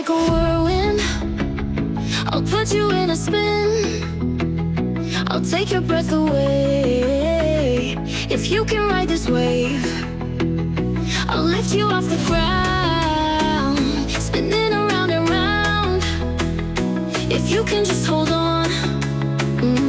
like a whirlwind. I'll put you in a spin. I'll take your breath away. If you can ride this wave, I'll lift you off the ground, spinning around and round. If you can just hold on.